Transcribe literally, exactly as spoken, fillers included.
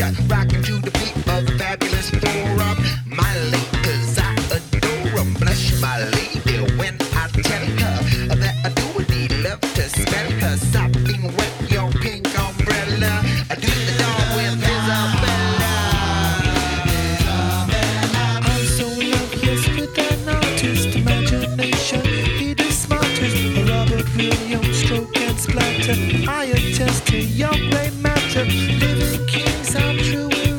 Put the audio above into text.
rocking to the beat of fabulous forum. My ladies, I adore 'em. Blush my lady when I tell her that I do need love to spell her. Sopping wet your pink umbrella. I do the dog with Isabella. I'm so in love, yes, with an artist imagination. He the smartest, a Robert Williams stroke and splatter. I attest to your play matter. Living kings are true.